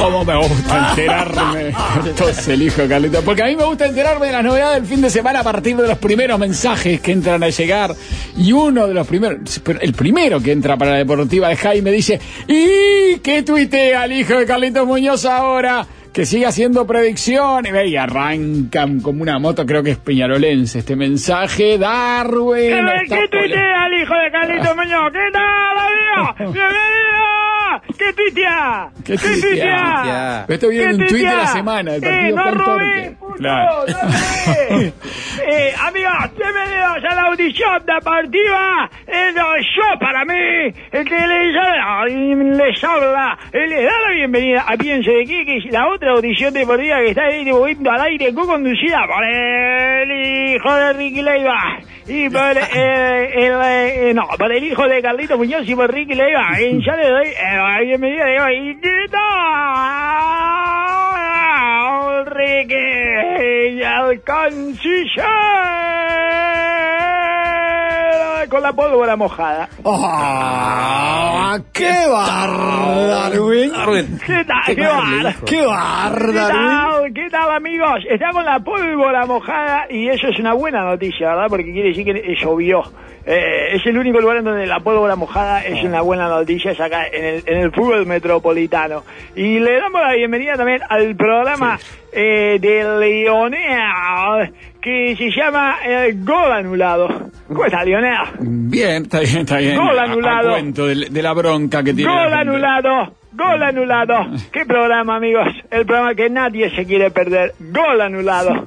¿Cómo me gusta enterarme? Entonces elijo Carlitos, porque a mí me gusta enterarme de las novedades del fin de semana a partir de los primeros mensajes que entran a llegar. Y uno de los primeros, el primero que entra para la Deportiva de Jaime dice: ¿y qué tuitea el hijo de Carlitos Muñoz ahora? Que sigue haciendo predicciones. Y arrancan como una moto, creo que es peñarolense este mensaje. Darwin. ¿Qué tuitea el hijo de Carlitos Muñoz? ¿Qué tal, amigo? ¡Bienvenido! ¿Qué tuitea? ¿Qué tuitea? Esto viene un tuit de la semana. El partido no con robé, Torque. Claro. Amigos, bienvenidos a la audición deportiva. Yo, para mí, el que les habla, les da la bienvenida a Piense de qué, que es la otra audición deportiva que está en este momento al aire, conducida por el hijo de Ricky Leiva y por por el hijo de Carlitos Muñoz y por Ricky Leiva. Y ya le doy la bienvenida de hoy. ¿Qué tal, Ricky? Al canciller con la pólvora mojada. ¡Qué Darwin! ¿Qué tal? ¿Qué tal, amigos? Está con la pólvora mojada y eso es una buena noticia, ¿verdad? Porque quiere decir que llovió. Es el único lugar en donde la pólvora mojada es una buena noticia, es acá en el fútbol metropolitano. Y le damos la bienvenida también al programa de Lionel, que se llama Gol Anulado. ¿Cómo está, Lionel? Bien, está bien. Gol anulado. A cuento de la bronca que tiene. Gol anulado. ¿Qué programa, amigos? El programa que nadie se quiere perder. Gol anulado.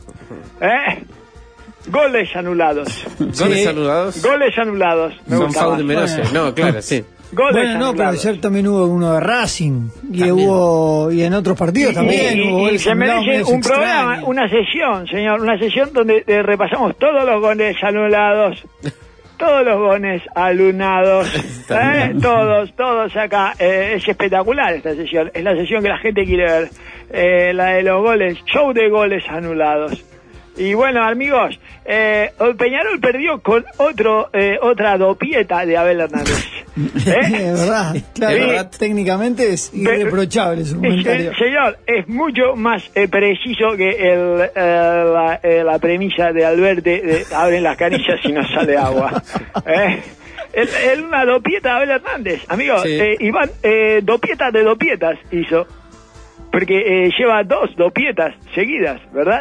Goles anulados. ¿Goles anulados? Goles anulados. Son foul de Menose. No, claro, sí. Goles no, pero ayer también hubo uno de Racing y en otros partidos también hubo goles se merece un programa, una sesión, señor, una sesión donde repasamos todos los goles anulados. Todos los goles alunados, todos acá. Es espectacular esta sesión. Es la sesión que la gente quiere ver. La de los goles, show de goles anulados. Y bueno, amigos, Peñarol perdió con otra dopieta de Abel Hernández. Es verdad, claro, técnicamente es irreprochable su comentario. Señor, es mucho más preciso que la premisa de Alberti de abren las canillas y no sale agua. Es una dopieta de Abel Hernández, amigos. Sí. Iván, dopieta de dopietas hizo. Porque lleva 2 dopietas seguidas, ¿verdad?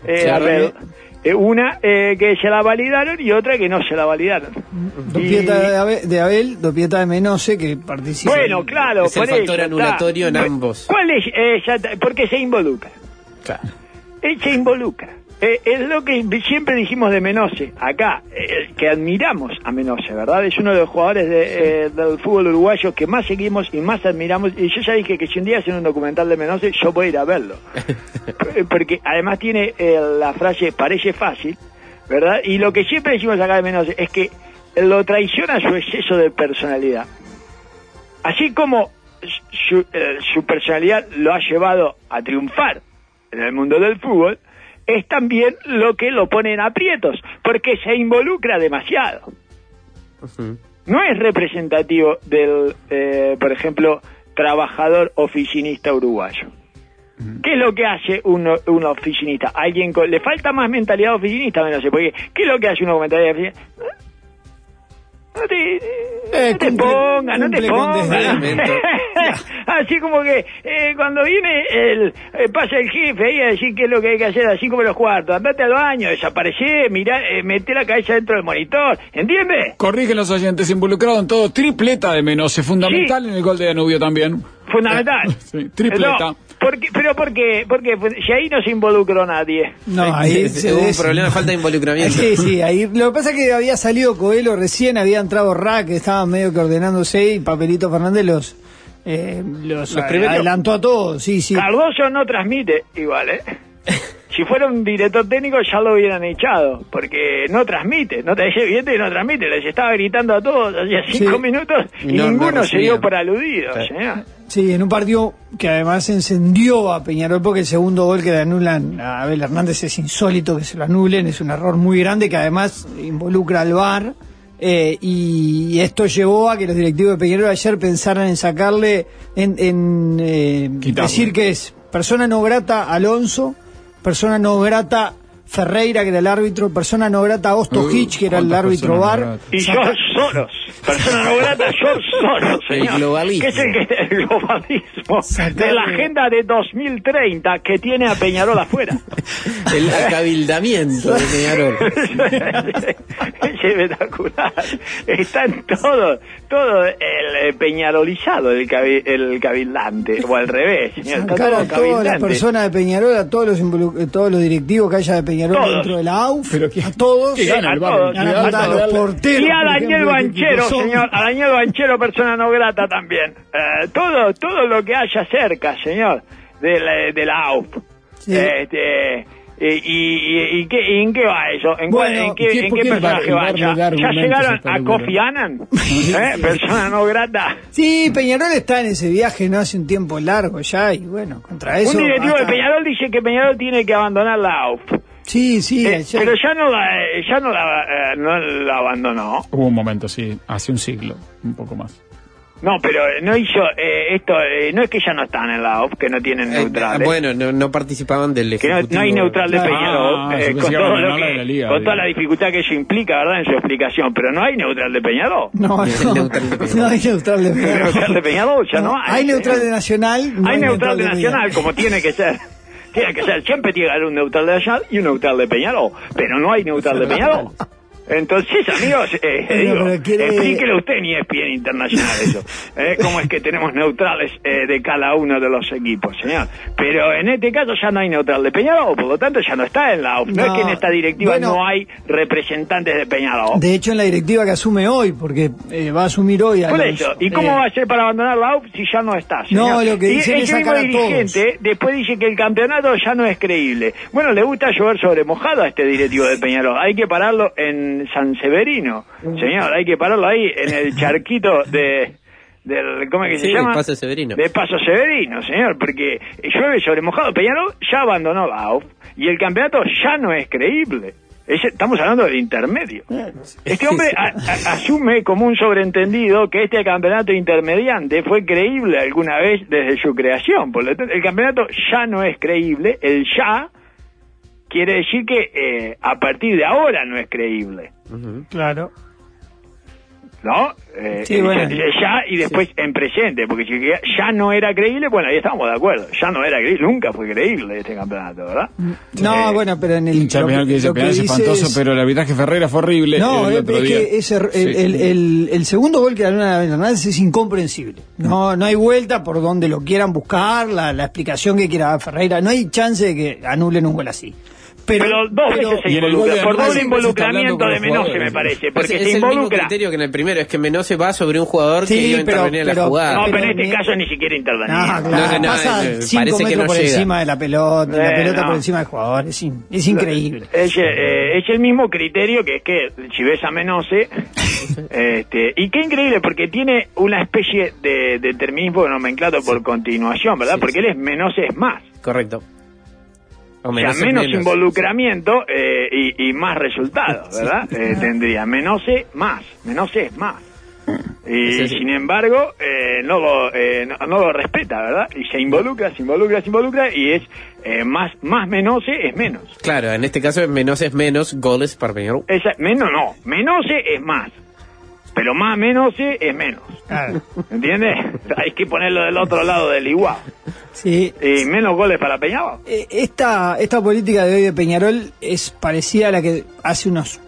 Una que se la validaron y otra que no se la validaron. Dopieta de Abel, dopieta de Menose, que participa. Bueno, claro, es el factor anulatorio en ambos. ¿Cuál es? Porque se involucra. Claro. Se involucra. Es lo que siempre dijimos de Menose, acá, que admiramos a Menose, ¿verdad? Es uno de los jugadores del fútbol uruguayo que más seguimos y más admiramos, y yo ya dije que si un día hacen un documental de Menose, yo voy a ir a verlo. Porque además tiene la frase, parece fácil, ¿verdad? Y lo que siempre decimos acá de Menose es que lo traiciona su exceso de personalidad. Así como su personalidad lo ha llevado a triunfar en el mundo del fútbol, es también lo que lo pone en aprietos, porque se involucra demasiado. No es representativo del, por ejemplo, trabajador oficinista uruguayo. ¿Qué es lo que hace un oficinista? Alguien le falta más mentalidad oficinista, no sé, porque ¿qué es lo que hace uno con mentalidad oficinista? No te pongas. Así como que cuando viene pasa el jefe ahí a decir qué es lo que hay que hacer a las 5 menos cuarto, andate al baño, desaparecé, mirá, meté la cabeza dentro del monitor, ¿entiendes? Corrigen los oyentes, involucrados en todo, tripleta de Menose, fundamental en el gol de Danubio también. Fundamental. Sí, tripleta. No, ¿por qué? Porque si ahí no se involucró nadie. No, ahí hubo un problema de falta de involucramiento. Sí, ahí. Lo que pasa es que había salido Coelho recién, había entrado Rack, que estaba medio que ordenándose, y Papelito Fernández los adelantó a todos. Sí. Cardoso no transmite igual, Si fuera un director técnico ya lo hubieran echado, porque no transmite, no les estaba gritando a todos hacía 5 minutos y ninguno se dio por aludido, señor. Sí, en un partido que además encendió a Peñarol, porque el segundo gol que le anulan a Abel Hernández es insólito que se lo anulen, es un error muy grande que además involucra al VAR, y esto llevó a que los directivos de Peñarol ayer pensaran en sacarle, decir que es persona no grata Alonso, persona no grata Ferreira, que era el árbitro, persona no grata Osto Hitch, que era el árbitro VAR. Y George Soros, persona no grata George Soros, señor. El globalismo. Que es el globalismo de la agenda de 2030 que tiene a Peñarol afuera. El acabildamiento de Peñarol. Es espectacular. Está en todo el peñarolizado, el cabildante, o al revés, señor. Está Sacar todo a todas las cabildante. personas de Peñarol, a todos los directivos que haya de Peñarol Todos. dentro de la AUF, Pero que- a todos, que gana el barrio. todos. a los porteros. Y a por Daniel ejemplo, que Banchero, son- señor, a Daniel Banchero, persona no grata también. Todo lo que haya cerca, señor, de la AUF. Sí. ¿Y en qué va eso? ¿En Bueno, qué ¿por qué el personaje bar va? le ¿Ya da argumentos llegaron a esta a locura? Kofi Annan? Persona no grata. Sí, Peñarol está en ese viaje no hace un tiempo largo ya, y bueno, contra eso... Un directivo de hasta- Peñarol dice que Peñarol tiene que abandonar la AUF. Sí, ayer- Pero ya no la abandonó. Hubo un momento, sí, hace un siglo, un poco más. No, pero no hizo esto, no es que ya no están en la AUF, que no tienen neutrales. Bueno, no participaban del Que ejecutivo. no hay neutral de Claro. Peñarol, yo pensé con, que todo iban a lo ganar la de la Liga, con toda digo. la dificultad que eso implica, ¿verdad? En su explicación, pero no hay neutral de Peñarol. No, El neutral de Peñarol. no hay neutral de Peñarol. Neutral de Peñarol ya no hay. Hay neutral de Nacional. no Hay neutral de Peñarol. Nacional, como tiene que ser. Tiene que ser, siempre tiene que haber un neutral de Nacional y un neutral de Peñarol, pero no hay neutral de Peñarol. Entonces, amigos, digo, pero quiere- explíquele usted ni es bien internacional eso. ¿Cómo es que tenemos neutrales de cada uno de los equipos, señor? Pero en este caso ya no hay neutral de Peñarol, por lo tanto ya no está en la AUF. No es que en esta directiva bueno, no hay representantes de Peñarol. De hecho, en la directiva que asume hoy, porque va a asumir hoy a Por los, eso, ¿y cómo va a ser para abandonar la AUF si ya no está, señor? No, lo que Y dicen es ese mismo sacar a todos. dirigente después dice que el campeonato ya no es creíble. Bueno, le gusta llover sobre mojado a este directivo de Peñarol. Hay que pararlo en San Severino, señor. Hay que pararlo ahí en el charquito del ¿cómo es que Sí, se llama? de Paso Severino. De Paso Severino, señor, porque llueve sobre mojado. Peñarol ya abandonó la AUF y el campeonato ya no es creíble. Estamos hablando del intermedio. Este hombre asume como un sobreentendido que este campeonato intermediante fue creíble alguna vez desde su creación. Por lo tanto, el campeonato ya no es creíble. El ya quiere decir que a partir de ahora no es creíble. Claro. ¿No? Sí, bueno. Ya y después en presente, porque si ya no era creíble, bueno, ahí estamos de acuerdo. Ya no era creíble, nunca fue creíble este campeonato, ¿verdad? No, bueno, pero en el... Hincha Peñarol que dice, lo que Peñarol es dice espantoso, es- pero el arbitraje Ferreira fue horrible. No, el es otro día. que ese, Sí. el segundo gol que da Luna Hernández es incomprensible. No hay vuelta por donde lo quieran buscar, la explicación que quiera dar Ferreira. No hay chance de que anulen un gol así. Pero dos veces se y en el gol involucra, de por Hernández doble se está involucramiento hablando de con los Menose, jugadores. me parece, porque es se el mismo involucra. criterio que en el primero, es que Menose va sobre un jugador que Sí, iba a pero- intervenir en la pero- jugada. No, pero en Pero este ni- caso ni siquiera intervenía. No, claro, no, pasa parece 5 que metros no por llega. encima de la pelota, la pelota no. por encima del jugador. Es increíble. Es el mismo criterio que es que si ves a Menose, y qué increíble, porque tiene una especie de determinismo de nomenclato por continuación, ¿verdad? Sí, Porque él es Menose es más. Correcto. O sea, menos involucramiento y más resultados, ¿verdad? Tendría Menose es más. Y Sí. sin embargo, no lo respeta, ¿verdad? Y se involucra y es más Menose es menos. Claro, en este caso Menose es menos, goles para Peñarol. Menose es más. Pero más Menose es menos. Claro. ¿Entiendes? Hay que ponerlo del otro lado del igual. Sí. Y menos goles para Peñarol. Esta política de hoy de Peñarol es parecida a la que hace unos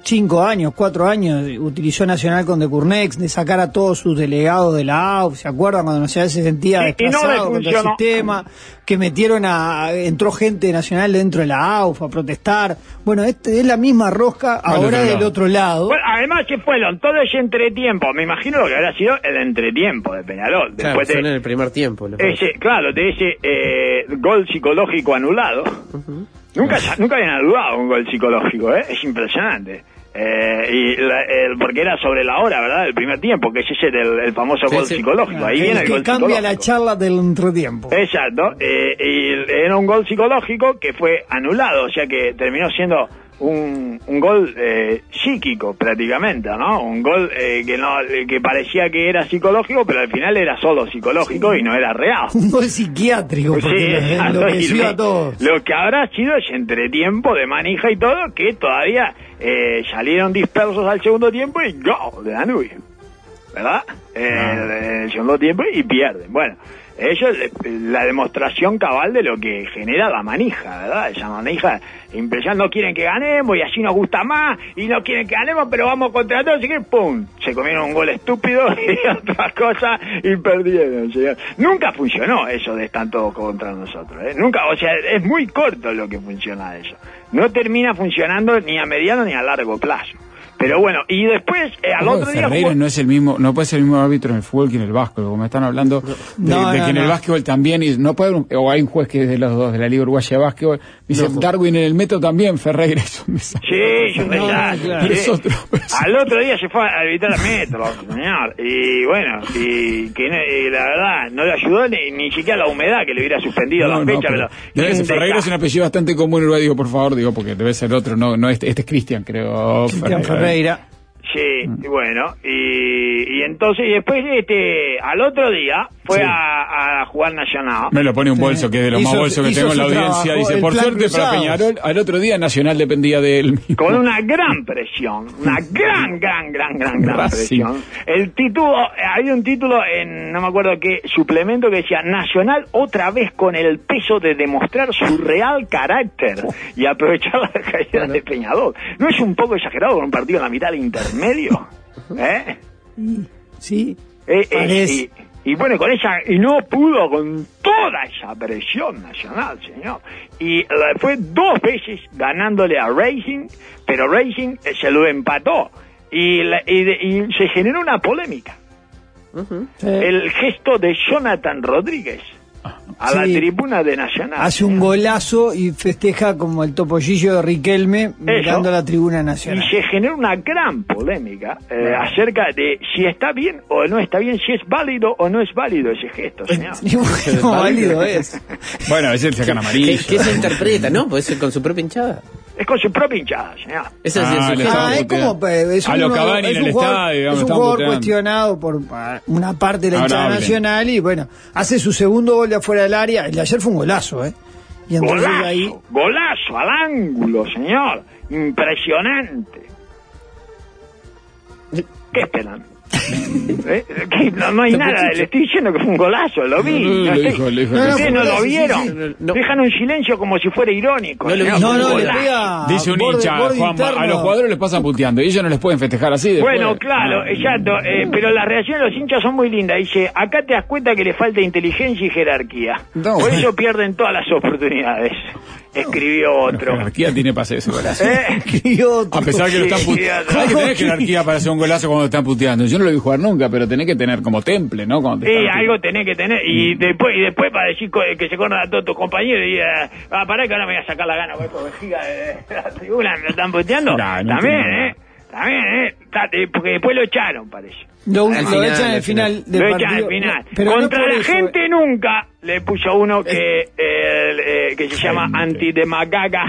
4 años utilizó Nacional con Decurnex, de sacar a todos sus delegados de la AUF. ¿Se acuerdan cuando Nacional se sentía Sí, y no le desplazado contra el funcionó. sistema? Que entró gente de Nacional dentro de la AUF a protestar. Bueno, es la misma rosca ahora otro del lado. otro lado. Bueno, además que fueron todo ese entretiempo. Me imagino lo que habrá sido el entretiempo de Peñarol. Claro, Después fue en de el primer tiempo. lo ese, claro, de ese gol psicológico anulado. Nunca habían anulado un gol psicológico, ¿eh? Es impresionante. Porque era sobre la hora, ¿verdad? El primer tiempo, que es ese el famoso Sí, gol sí. psicológico. Ahí viene el que gol cambia psicológico. la charla del entretiempo. Exacto, y era un gol psicológico que fue anulado, o sea que terminó siendo un gol psíquico prácticamente, ¿no? Un gol que parecía que era psicológico, pero al final era solo psicológico y no era real. Un gol psiquiátrico, porque enloqueció a todos. Lo que habrá sido ese entretiempo de manija y todo, que todavía salieron dispersos al segundo tiempo y ¡gol! De Danubio, ¿verdad? El segundo tiempo y pierden. Bueno, eso es la demostración cabal de lo que genera la manija, ¿verdad? Esa manija impresionante. No quieren que ganemos y así nos gusta más, y no quieren que ganemos, pero vamos contra todos, así que ¡pum! Se comieron un gol estúpido y otras cosas y perdieron, señor. Nunca funcionó eso de estar todos contra nosotros, ¿eh? Nunca, o sea, es muy corto lo que funciona eso. No termina funcionando ni a mediano ni a largo plazo. Pero bueno, y después, al otro día... Ferreira no es el mismo, no puede ser el mismo árbitro en el fútbol que en el básquetbol, como me están hablando de que en el básquetbol también, y no puede haber o hay un juez que es de los dos, de la Liga Uruguaya de Básquetbol, dice Darwin en el método también, Ferreira, eso me sale. Sí, yo pensaba, claro. sí. Al otro día se fue a arbitrar a Metro, señor, y bueno, y la verdad, no le ayudó ni siquiera la humedad que le hubiera suspendido la fecha. Pero Ferreira es un apellido bastante común en Uruguay, digo, por favor, digo, porque debe ser otro, no este es Cristian, creo. Cristian Ferreira. Sí, bueno, y entonces, y después al otro día fue a jugar Nacional. Me lo pone un bolso, que es de los más bolsos que tengo en la audiencia. Dice, por suerte para Peñarol, al otro día Nacional dependía de él mismo. Con una gran presión, una gran presión. El título, había un título en, no me acuerdo qué suplemento, que decía, Nacional otra vez con el peso de demostrar su real carácter y aprovechar la caída de Peñarol. ¿No es un poco exagerado con un partido en la mitad del intermedio? ¿Eh? Sí. Y bueno, con esa, y no pudo con toda esa presión Nacional, señor. Y fue 2 veces ganándole a Racing, pero Racing se lo empató. Y se generó una polémica. El gesto de Jonathan Rodríguez a la tribuna de Nacional. Hace un golazo y festeja como el topollillo de Riquelme mirando la tribuna nacional. Y se genera una gran polémica acerca de si está bien o no está bien, si es válido o no es válido ese gesto, señor. No, válido es. Bueno, a veces le sacan amarillo. ¿Qué se interpreta, no? Puede ser con su propia hinchada. Es con su propia hinchada, señor. Eso es es como a lo Cavani en el estadio. Es un jugador cuestionado por una parte de la hinchada nacional y bueno, hace su segundo gol de afuera del área. El de ayer fue un golazo, ¿eh? Y entonces golazo al ángulo, señor. Impresionante. ¿Qué esperan? No hay nada, le estoy diciendo que fue un golazo, lo vi. Ustedes no lo vieron. Dejan un silencio como si fuera irónico. No, le pega. Dice un hincha, Juanma, a los jugadores les pasan puteando y ellos no les pueden festejar así después. Bueno, claro, exacto, pero las reacciones de los hinchas son muy lindas. Dice, acá te das cuenta que le falta inteligencia y jerarquía. Por eso pierden todas las oportunidades. Escribió otro. Jerarquía tiene para hacer ese golazo. Escribió otro. A pesar que lo están puteando. Hay que tener jerarquía para hacer un golazo cuando están puteando. Yo no lo vi jugar nunca, pero tenés que tener como temple, ¿no? Sí, algo tenés que tener. Y después para decir que se corran a todos tus compañeros y pará que ahora me voy a sacar la gana, por vejiga de la tribuna, me lo están puteando. También, porque después lo echaron, parece. Lo echan al final del partido. Lo echan al final. Pero contra no la gente nunca le puso uno que se llama antidemagaga.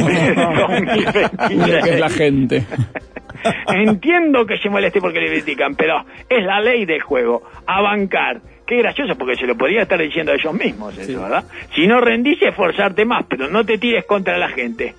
Que es la gente. Entiendo que se moleste porque le critican, pero es la ley del juego. A bancar. Qué gracioso, porque se lo podría estar diciendo a ellos mismos, eso, ¿verdad? Si no rendís, esforzarte más, pero no te tires contra la gente.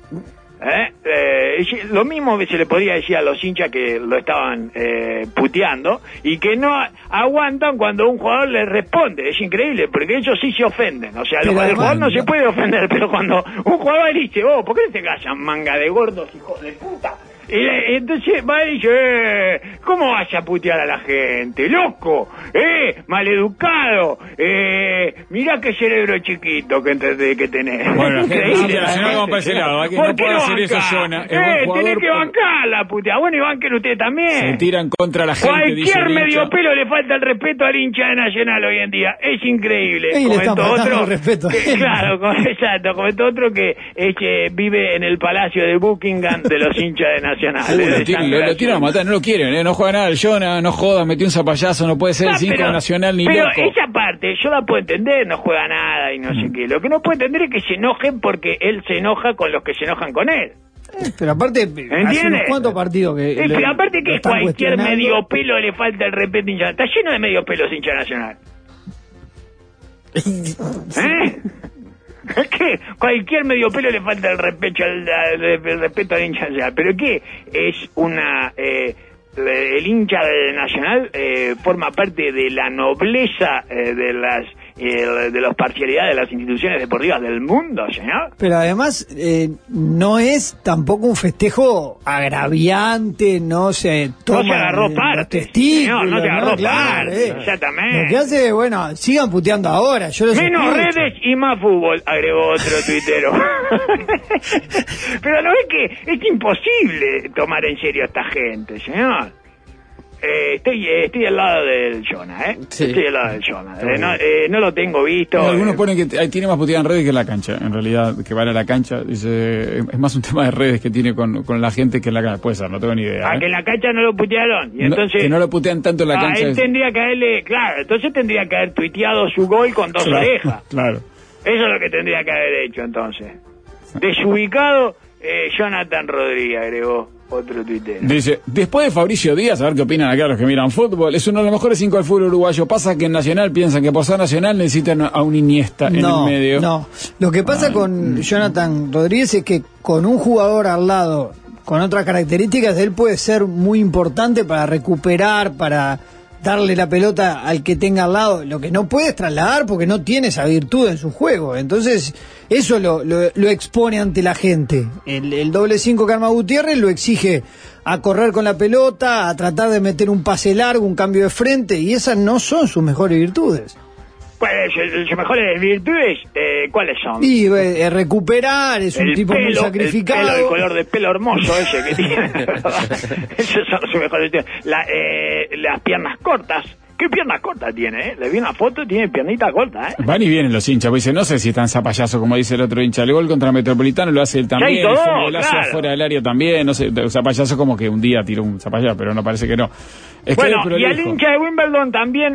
Lo mismo que se le podría decir a los hinchas que lo estaban puteando y que no aguantan cuando un jugador les responde. Es increíble, porque ellos sí se ofenden. O sea, el jugador no se puede ofender, pero cuando un jugador dice, ¿por qué no te callan, manga de gordos, hijos de puta? Y entonces va y dice, ¿cómo vas a putear a la gente? ¡Loco! ¡Maleducado! Mirá qué cerebro chiquito que tenés. Bueno, increíble. No para ese lado, no puede hacer eso, Jonah. Tenés que bancar la puteada. Bueno, y banquen ustedes también. Se tiran contra la gente. Cualquier medio pelo le falta el respeto al hincha de Nacional hoy en día. Es increíble. Comentó otro. Claro, exacto. Comentó otro que vive en el palacio de Buckingham de los hinchas de Nacional. Lo tiran a matar, no lo quieren, no juega nada el Jonah, no joda, metió un zapallazo, no puede ser el 5 Nacional ni pero loco. Pero esa parte yo la puedo entender, no juega nada y no sé qué. Lo que no puedo entender es que se enojen porque él se enoja con los que se enojan con él. Pero aparte, hace unos ¿entiendes? cuantos partidos que... Pero aparte lo que están cualquier cuestionando. medio pelo le falta el respeto hincha. Está lleno de medio pelos hincha Nacional. Es que cualquier medio pelo le falta el respeto al hincha Nacional. ¿Pero qué? Es una... el hincha de Nacional forma parte de la nobleza de las parcialidades de las instituciones deportivas del mundo, señor. Pero además no es tampoco un festejo agraviante, no se toma No se agarró los parte, testículos, señor, no se agarró Claro, parte, exactamente. Lo que hace, bueno, sigan puteando ahora, yo los Menos escucho. redes y más fútbol, agregó otro tuitero. Pero no es que es imposible tomar en serio a esta gente, señor. Estoy al lado del Jonah, Sí. Estoy al lado del Jonah. No lo tengo visto. Algunos ponen que tiene más puteada en redes que en la cancha, en realidad, que van a la cancha. Dice, es más un tema de redes que tiene con la gente que en la cancha. Puede ser, no tengo ni idea. Que en la cancha no lo putearon. Y entonces, que no lo putean tanto en la cancha. él tendría que haberle, claro, entonces tendría que haber tuiteado su gol con dos orejas. Claro. Eso es lo que tendría que haber hecho entonces. Desubicado, Jonathan Rodríguez agregó otro tuitero. Dice, después de Fabricio Díaz, a ver qué opinan acá los que miran fútbol, es uno de los mejores 5 del fútbol uruguayo. Pasa que en Nacional piensan que por ser Nacional necesitan a un Iniesta en el medio. No, lo que pasa con Jonathan Rodríguez es que con un jugador al lado, con otras características, él puede ser muy importante para recuperar, para darle la pelota al que tenga al lado. Lo que no puede es trasladar porque no tiene esa virtud en su juego. Entonces, eso lo expone ante la gente. El doble 5 que arma Gutiérrez lo exige a correr con la pelota, a tratar de meter un pase largo, un cambio de frente, y esas no son sus mejores virtudes. Pues sus mejores virtudes, ¿cuáles son? Y recuperar, es un tipo muy sacrificado. El color de pelo hermoso ese que tiene. Esos son sus mejores virtudes. Las piernas cortas. ¿Qué piernas cortas tiene, Le vi una foto, tiene piernita corta, Van y vienen los hinchas, pues dice, no sé si es tan zapayazo como dice el otro hincha. El gol contra Metropolitano lo hace él también, todo, el golazo claro. afuera del área también, no sé, zapayazo como que un día tiró un zapayazo, pero no parece que no. Bueno, y el hincha de Wimbledon también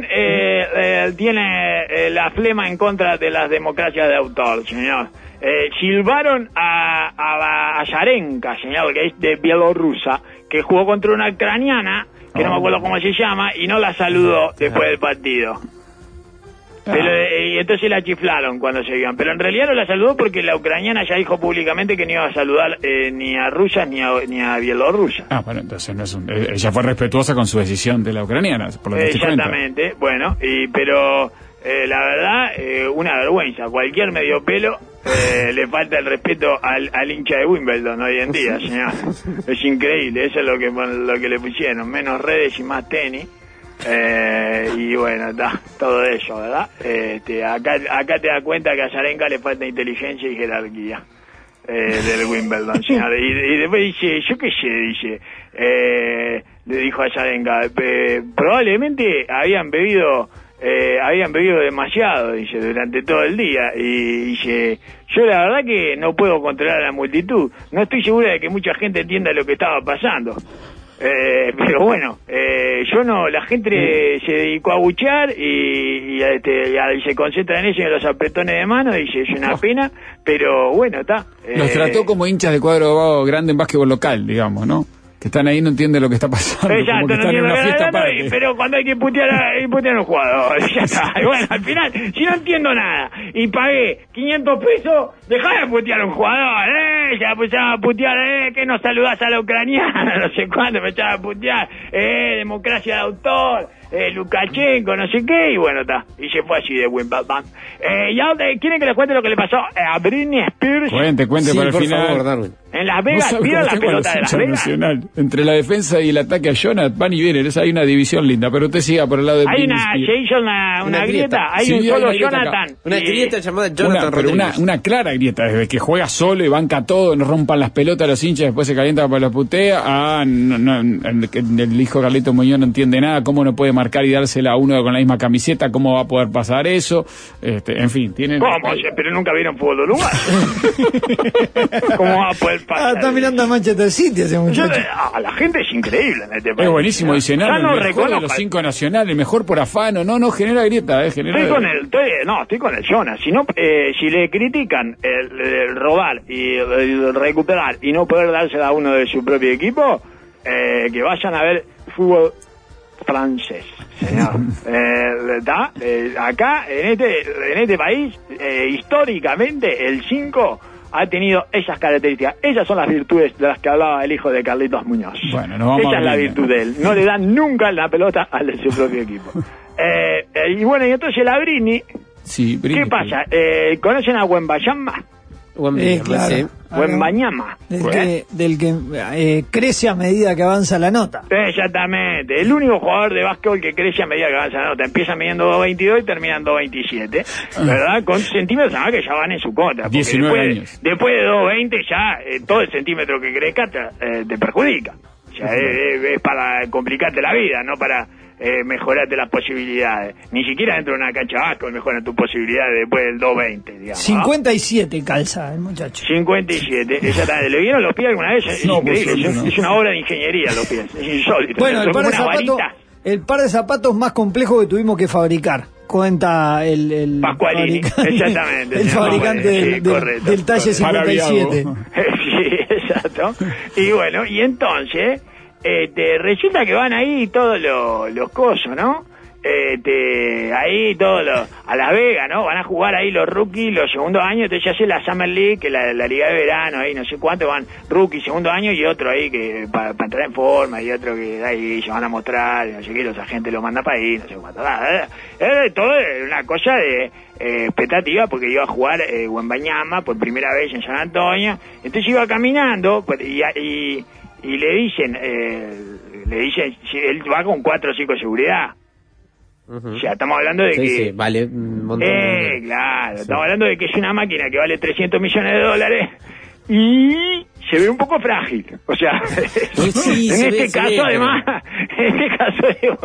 tiene la flema en contra de las democracias de autor, señor. Silbaron a Yarenka, señor, que es de Bielorrusia, que jugó contra una ucraniana, que no me acuerdo cómo se llama, y no la saludó después del partido. Pero, y entonces la chiflaron cuando se iban. Pero en realidad no la saludó porque la ucraniana ya dijo públicamente que no iba a saludar ni a Rusia ni a Bielorrusia. Bueno, entonces no es ella fue respetuosa con su decisión de la ucraniana, por lo que estoy exactamente, bueno, pero la verdad, una vergüenza. Cualquier medio pelo le falta el respeto al hincha de Wimbledon hoy en día, señor. Es increíble, eso es lo que le pusieron. Menos redes y más tenis. Y bueno, todo eso, ¿verdad? Acá te das cuenta que a Yarenka le falta inteligencia y jerarquía del Wimbledon, señor. Y después dice, yo qué sé, le dijo a Yarenka, probablemente habían bebido demasiado, dice, durante todo el día, y dice, yo la verdad que no puedo controlar a la multitud, no estoy segura de que mucha gente entienda lo que estaba pasando, pero bueno, yo no, la gente se dedicó a buchear y se concentra en eso y en los apretones de mano, dice, es una pena, pero bueno, está. Los trató como hinchas de cuadro grande en básquetbol local, digamos, ¿no? Que están ahí, no entienden lo que está pasando. Exacto, como que están en una fiesta aparte. pero cuando hay que putear a un jugador, ya está. Y bueno, al final, si no entiendo nada y pagué 500 pesos, dejá de putear a un jugador, ya empezaba a putear, que no saludás a la ucraniana, no sé cuándo, empezaba a putear, democracia de autor, Lukashenko, no sé qué, y bueno, está. Y se fue así de Wimbledon. ¿Quieren que les cuente lo que le pasó a Britney Spears? Cuente Sí, para el por final. favor, Darwin. En Las Vegas, ¿vieron la pelota de Las Vegas? Nacional. Entre la defensa y el ataque a Jonathan, van y vienen. Hay una división linda, pero usted siga por el lado de Se Britney. hizo una grieta, hay Sí, un hay solo una grieta acá. Jonathan. Una grieta llamada Jonathan Pero Rodríguez. una clara grieta, desde que juega solo y banca todo, no rompan las pelotas los hinchas, después se calienta para la putea. El hijo Carlito Muñoz no entiende nada, cómo no puede marcar marcar y dársela a uno con la misma camiseta, ¿cómo va a poder pasar eso? En fin, tienen... ¿Cómo? Pero nunca vieron fútbol uruguayo. ¿Cómo va a poder pasar? Está mirando a Manchester City ese muchacho. La gente es increíble en este país. Es buenísimo, dice Ya Nano, no el mejor de reconozco. los 5 nacionales, el mejor por afano, no genera grieta, genera... Estoy con el Jonas. Si le critican el robar y el recuperar y no poder dársela a uno de su propio equipo, que vayan a ver fútbol francés, señor. Acá, en este país, históricamente, el 5 ha tenido esas características. Esas son las virtudes de las que hablaba el hijo de Carlitos Muñoz. Bueno, no vamos esa a es la abrir. virtud de él. No le dan nunca la pelota al de su propio equipo. Y bueno, y entonces la Brini, Sí, ¿qué pasa? ¿Conocen a Wembayama? Claro. Sí. Wembayama. Del que crece a medida que avanza la nota. Exactamente. El único jugador de básquetbol que crece a medida que avanza la nota. Empieza midiendo 2.22 y termina en 2.27. ¿Verdad? Con centímetros nada más que ya van en su contra. 19 años. Después de 2.20 ya todo el centímetro que crezca te perjudica. O sea, es para complicarte la vida, no para mejorarte las posibilidades. Ni siquiera dentro de una cancha de básquetbol mejoran tus posibilidades después del 2.20, digamos. 57 calza el muchacho. 57, exactamente. ¿Le vieron los pies alguna vez? Es No, increíble, por supuesto, es una obra de ingeniería los pies, es insólito. Bueno, Son como una el par de zapatos más complejo que tuvimos que fabricar. Cuenta el Pascualini, exactamente. El fabricante correcto, del talle correcto. 57. Sí, exacto. Y bueno, y entonces, resulta que van ahí todos los cosos, ¿no? Ahí todos a Las Vegas, ¿no? Van a jugar ahí los rookies, los segundos años, entonces ya hace la Summer League, que la liga de verano, ahí no sé cuánto, van rookies, segundo año, y otro ahí que para entrar en forma, y otro que ahí se van a mostrar, y no sé qué, los agentes lo mandan para ahí, no sé cuánto. Todo es una cosa de expectativa, porque iba a jugar Wembayama por primera vez en San Antonio, entonces iba caminando, y le dicen, si él va con 4 o 5 de seguridad. O sea, estamos hablando de que... Sí, vale un montón. Claro, estamos hablando de que es una máquina que vale $300 millones y se ve un poco frágil. O sea, Sí, en este caso, ve, además, en este caso, digo,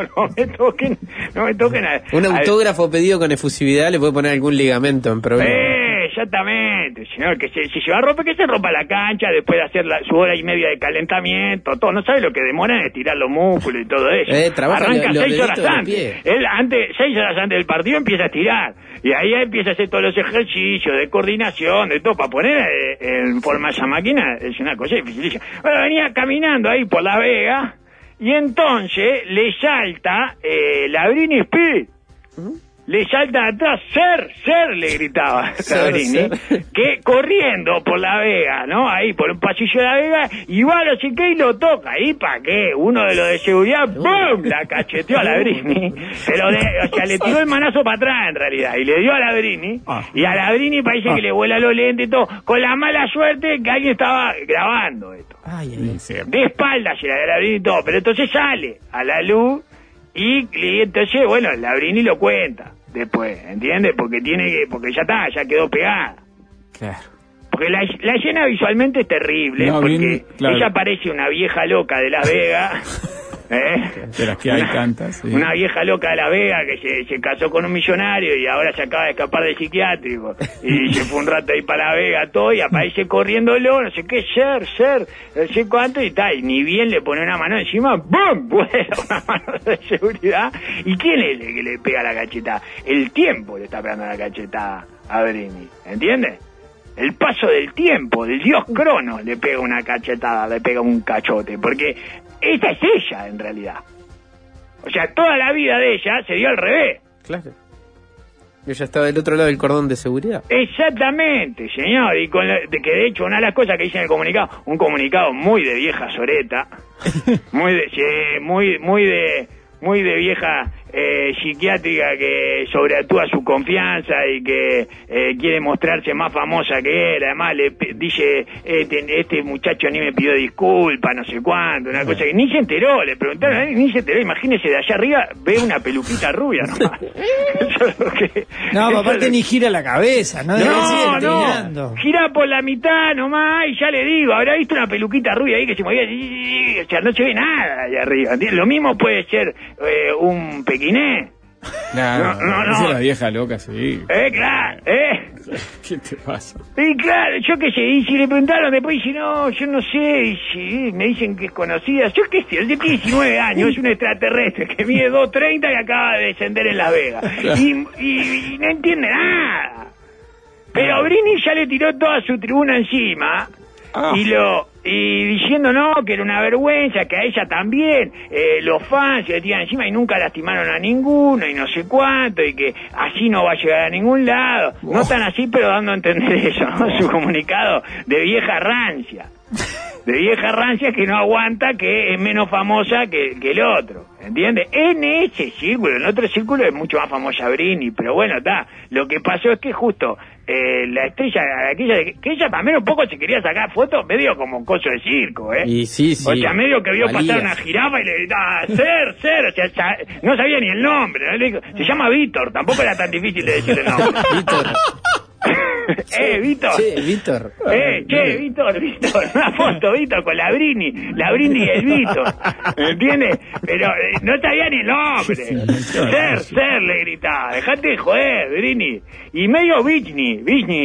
no me toquen a... Un autógrafo pedido con efusividad le puede poner algún ligamento en problema. Exactamente, señor, que si lleva ropa, que se rompa la cancha después de hacer su hora y media de calentamiento, todo, no sabe lo que demora en estirar los músculos y todo eso. Trabaja arranca los 6 horas deditos del antes, pie. él 6 horas antes del partido empieza a estirar, y ahí empieza a hacer todos los ejercicios de coordinación, de todo, para poner en forma esa máquina, es una cosa dificilísima. Bueno, venía caminando ahí por La Vega, y entonces le salta la Britney Spears. Le salta atrás, ser, le gritaba Sabrini, que corriendo por La Vega, ¿no? Ahí por un pasillo de La Vega, y va a no sé qué y lo toca. ¿Y para qué? Uno de los de seguridad, ¡pum! La cacheteó a la Brini. Pero o sea, le tiró el manazo para atrás en realidad, y le dio a la Brini, y a la Brini parece que le vuela los lentes y todo, con la mala suerte que alguien estaba grabando esto. De espaldas se la de la Brini y todo, pero entonces sale a la luz, y entonces, bueno, la Brini lo cuenta. Después, ¿entiendes? Porque ya está, ya quedó pegada. Claro. Porque la escena visualmente es terrible, No, porque bien, claro. ella parece una vieja loca de Las Vegas. De las que hay tantas. Sí. Una vieja loca de Las Vegas que se casó con un millonario y ahora se acaba de escapar del psiquiátrico y se fue un rato ahí para La Vegas todo, y aparece corriéndolo, no sé qué, ser, no sé cuánto, y tal, y ni bien le pone una mano encima, ¡bum! Vuela una mano de seguridad. ¿Y quién es el que le pega la cachetada? El tiempo le está pegando la cachetada a Brini, ¿entiendes? El paso del tiempo, del dios Crono le pega una cachetada, le pega un cachote, porque esta es ella en realidad. O sea, toda la vida de ella se dio al revés. Claro. Ella estaba del otro lado del cordón de seguridad. Exactamente, señor. Y que de hecho una de las cosas que dice en el comunicado, un comunicado muy de vieja soreta, muy de vieja psiquiátrica que sobreactúa su confianza y que quiere mostrarse más famosa que él. Además le dice, este muchacho ni me pidió disculpas, no sé cuánto, una cosa que ni se enteró, le preguntaron, ni se enteró. Imagínese, de allá arriba ve una peluquita rubia nomás. Eso es lo que, no, aparte ni gira la cabeza, ¿no? No, gira por la mitad nomás, y ya le digo, habrá visto una peluquita rubia ahí que se movía, o sea, no se ve nada allá arriba. Lo mismo puede ser un pequiné. No, esa es la vieja loca, sí. Claro, ¿Qué te pasa? Y claro, yo qué sé, y si le preguntaron después, dice, no, yo no sé, y si me dicen que es conocida, yo qué sé, él tiene 19 años, es un extraterrestre que mide 2.30 y acaba de descender en Las Vegas, y no entiende nada. Pero Brini ya le tiró toda su tribuna encima, y diciendo que era una vergüenza, que a ella también los fans se le tiran encima y nunca lastimaron a ninguno y no sé cuánto, y que así no va a llegar a ningún lado. No tan así, pero dando a entender eso, ¿no? Su comunicado de vieja rancia. De vieja rancia que no aguanta, que es menos famosa que el otro, ¿entiendes? En ese círculo, en otro círculo es mucho más famosa Brini, pero bueno, lo que pasó es que justo la estrella, aquella que ella también un poco se quería sacar fotos medio como coso de circo, Y sí. O sea, medio que vio pasar una jirafa y le gritaba, ser, o sea, no sabía ni el nombre, ¿no? Le dijo, se llama Víctor, tampoco era tan difícil de decir el nombre. Víctor. Víctor. Víctor. Víctor, una foto, Víctor, con la Brini y el Víctor, ¿entiendes? Pero no sabía ni el nombre. Ser, le gritaba, dejate de joder, Brini. Y medio Viñi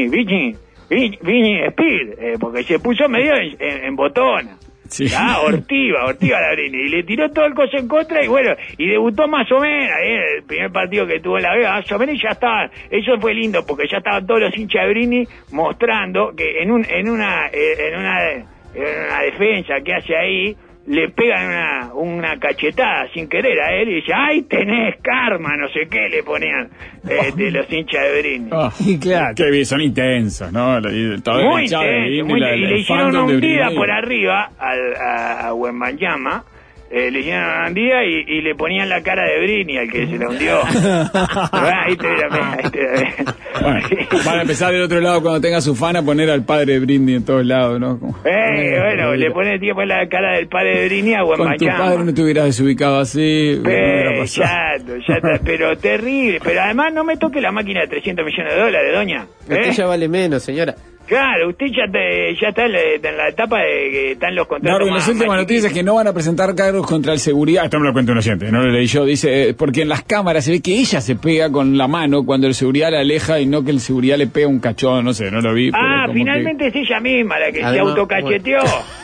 Speed, porque se puso medio en botona. Sí. Hortiva la Brini, y le tiró todo el coso en contra, y bueno, y debutó más o menos, el primer partido que tuvo en La Vega, más o menos, y ya estaban, eso fue lindo, porque ya estaban todos los hinchas de Brini mostrando que en una defensa que hace ahí, le pegan una cachetada sin querer a él y dice, ¡ay, tenés karma! No sé qué le ponían de los hinchas de Brini. Y claro. Que son intensos, ¿no? Muy intensos, y le hicieron una hundida por arriba a Wembanyama. Le hicieron una hundida y le ponían la cara de Brini al que se la hundió. Ahí te ves. Bueno, van a empezar del otro lado cuando tenga su fan a poner al padre de Brini en todos lados, ¿no? Bueno, le pone el tiempo en la cara del padre de Brini a Wembanyama. Con tu padre no te hubieras desubicado así. Ya está, pero terrible. Pero además no me toque la máquina de $300 millones, doña. Usted ya vale menos, señora. Claro, usted ya está en la etapa de que están los contratos. Las últimas noticias es que no van a presentar cargos contra el seguridad. Esto me lo cuenta un oyente, no lo leí yo. Dice, porque en las cámaras se ve que ella se pega con la mano cuando el seguridad la aleja y no que el seguridad le pega un cachón, no sé, no lo vi. Finalmente es ella misma la que se autocacheteó.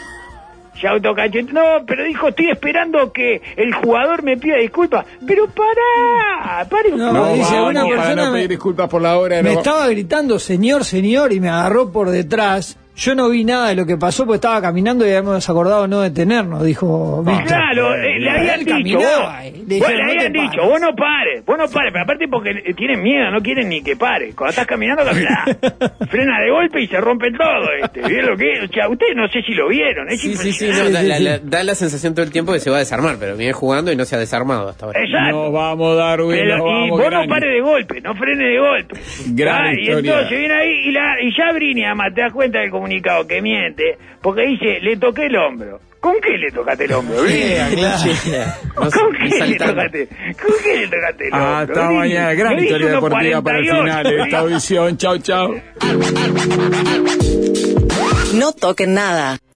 No, pero dijo, estoy esperando que el jugador me pida disculpas. Pero pare un poco. No, dice, una persona para no pedir disculpas por la hora. Me estaba gritando, señor, y me agarró por detrás. Yo no vi nada de lo que pasó porque estaba caminando y habíamos acordado no detenernos, dijo Víctor. Claro, le habían dicho, vos no pares, pero aparte porque tienen miedo, no quieren ni que pare. Cuando estás caminando, caminás, frena de golpe y se rompe todo. ¿Vieron lo que? O sea, ustedes no sé si lo vieron. Da la sensación todo el tiempo que se va a desarmar, pero viene jugando y no se ha desarmado hasta ahora. Exacto. No vamos, Darwin, y vos no pares de golpe, no frene de golpe. Gran y entonces viene ahí y ya Brini, además, te das cuenta del comunicado que miente, porque dice, le toqué el hombro. ¿Con qué le tocaste el hombro, Brini? ¿Con qué le tocaste el hombro? Hasta mañana. Gran historia deportiva para el final de esta audición. Chau. No toquen nada.